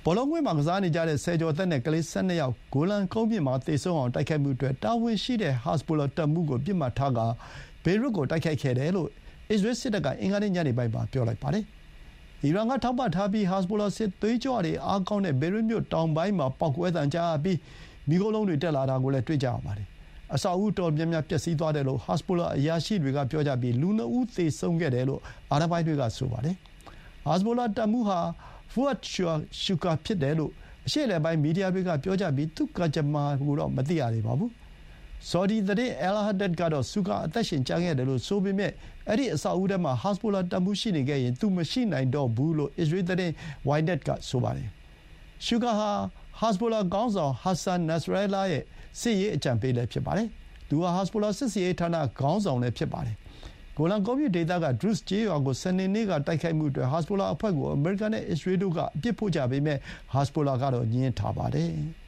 ဘောလုံးကွင်းမှာကစားနေကြတဲ့ဆယ်ကျော်သက်နဲ့ကလေး12ယောက်ဂိုလန်ကုန်းမြင့်မှာသေဆုံးအောင်တိုက်ခိုက်မှုအတွက်တာဝန်ရှိတဲ့ဟက်ဇ်ဘိုလာတပ်မှူးကိုပြစ်မှတ်ထားကာဘေရွတ်ကိုတိုက်ခိုက်ခဲ့တယ်လို့အစ္စရေးစစ်တပ်ကအင်္ဂါနေ့ညနေပိုင်းမှာပြောလိုက်ပါတယ်။အီရန်ကထောက်ပံ့ထားပြီးဟက်ဇ်ဘိုလာစစ်သွေးကြွတွေအားကောင်းတဲ့ဘေရွတ်မြို့တောင်ပိုင်းမှာပေါက်ကွဲသံကြားရပြီးမီးခိုးလုံးတွေတက်လာတာကိုလည်းတွေ့ကြရပါတယ်။အဆောက်အဦတော်များများပျက်စီးသွားတယ်လို့ဟက်ဇ်ဘိုလာအရာရှိတွေကပြောကြပြီးလူ2ဦးသေဆုံးခဲ့တယ်လို့အာဏာပိုင်တွေကဆိုပါတယ်။ဟက်ဇ်ဘိုလာတပ်မှူးဟာဖူအတ်ရှူကာဖြစ်တယ်လို့အရှေ့အလယ်ပိုင်းမီဒီယာတွေကပြောကြပြီးသူ့ကံကြမ္မာကိုတော့မသိရသေးပါဘူး။ဆော်ဒီသတင်းအယ်လ်ဟာဒတ်ကတော့ဆူကာအသက်ရှင်ကျန်ခဲ့တယ်လို့ဆိုပေမဲ့အဲ့ဒီအဆောက်အဦထဲမှာဟက်ဇ်ဘိုလာတပ်မှူးရှိနေခဲ့ရင်သူမရှိနိုင်တော့ဘူးလို့အစ္စရေးသတင်း Ynet ကဆိုပါတယ်။ရှူကာဟာဟက်ဇ်ဘိုလာခေါင်းဆောင်ဟာဆန်နက်စရဲလာရဲ့စစ်ရေးအကြံပေးလည်းဖြစ်ပါတယ်။သူဟာဟက်ဇ်ဘိုလာစစ်ရေးဌာနခေါင်းဆောင်လည်းဖြစ်ပါတယ်။ဂိုလန်ကုန်းမြင့်ဒေသကဒရုစ်ကျေးရွာကိုစနေနေ့ကတိုက်ခိုက်မှုအတွက်ဟက်ဇ်ဘိုလာအဖွဲ့ကိုအမေရိကန်နဲ့အစ္စရေးတို့ကအပြစ်ဖို့ကြပေမဲ့ဟက်ဇ်ဘိုလာကတော့ငြင်းထားပါတယ်။